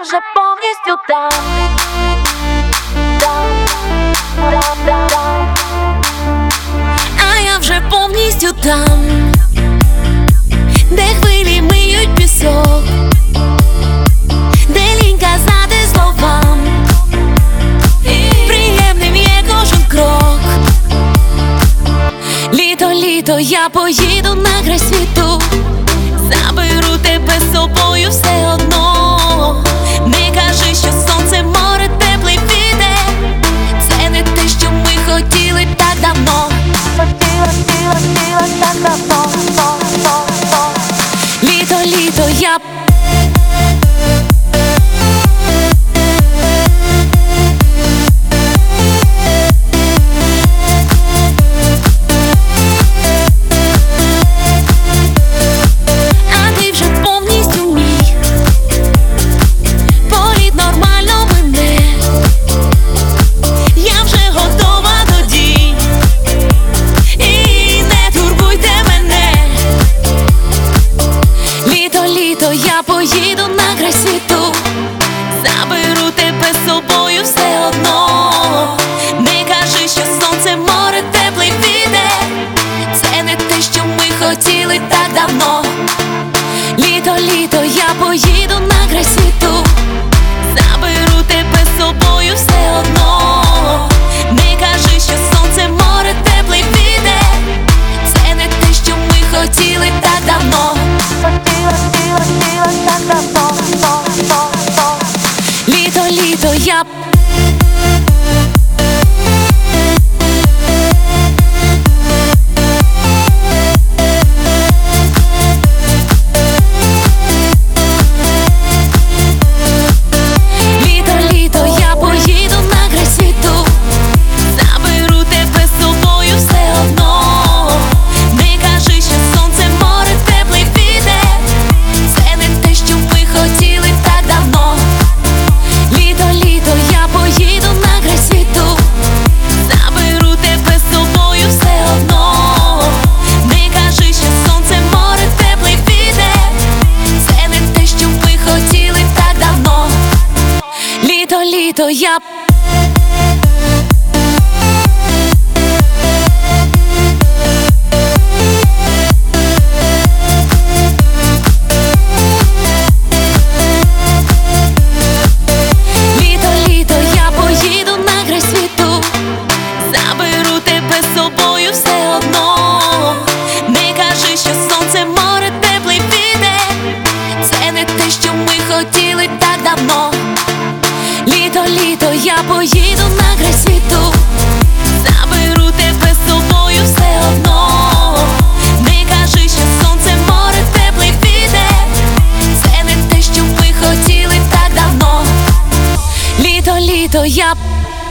вже повністю там. А я вже повністю там, де хвилі миють пісок, де лінь казати словам, приємним є кожен крок. Літо, літо, я поїду на край світу, заберу тебе з собою все одно. Не кажи, що сонце, море, теплий вітер, це не те, що ми хотіли так давно. Хотіла так давно. Літо, літо, я я поїду на край світу, заберу тебе з собою все одно. Не кажи, що сонце, море, теплий вітер, це не те, що ми хотіли так давно. Літо, літо, я поїду на край світу, заберу тебе з собою все одно. Не кажи, що сонце, море, теплий вітер, це не те, що ми хотіли так давно. Хотіла так давно. Літо, літо, я літо, я поїду на край світу, заберу тебе з собою все одно. Не кажи, що сонце, море, теплий вітер, це не те, що ми хотіли так давно. Літо, літо, я поїду на край світу, заберу тебе з собою все одно. Не кажи, що сонце, море, теплий вітер, це не те, що ми хотіли так давно. Літо, літо, я